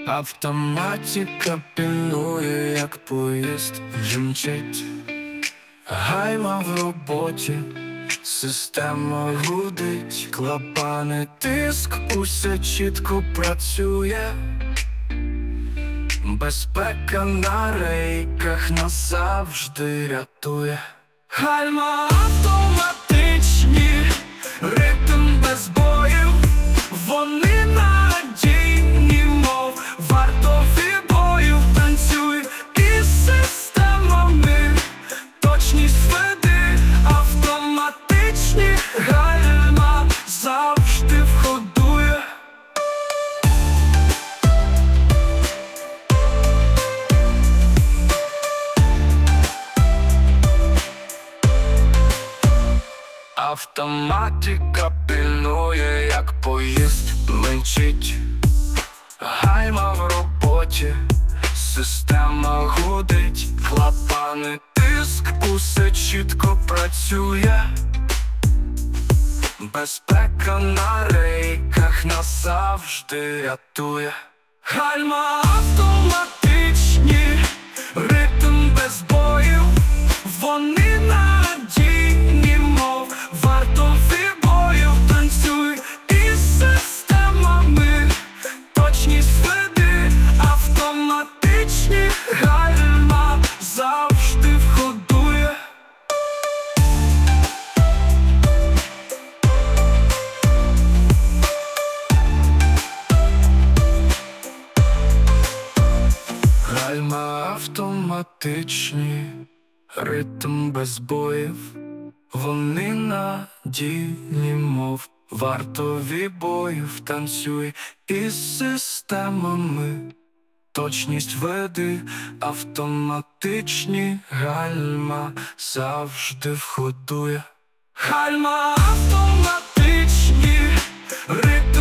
Автоматика пильнує, як поїзд жмчить, гальма в роботі, система гудить, клапани, тиск, усе чітко працює. Безпека на рейках нас завжди рятує. Гальма автоматичні, ритм без боїв, вони надійні, мов вартові боїв. Танцюй із системами, точність веди, автоматичні гальма завжди входує. Автоматика пильнує, як поїзд мчить, гальма в роботі, система гудить, клапани, тиск, усе чітко працює. Безпека на рейках нас завжди рятує. Гальма автоматичні, ритм без боїв, вони надійні, мов вартові боїв. Танцюй із системами, точність веди, автоматичні гальма завжди входує. Гальма автоматичні, ритм без боїв, вони надійні, мов вартові боїв. Танцюй із системами, точність веди, автоматичні гальма завжди входує. Гальма автоматичні, ритм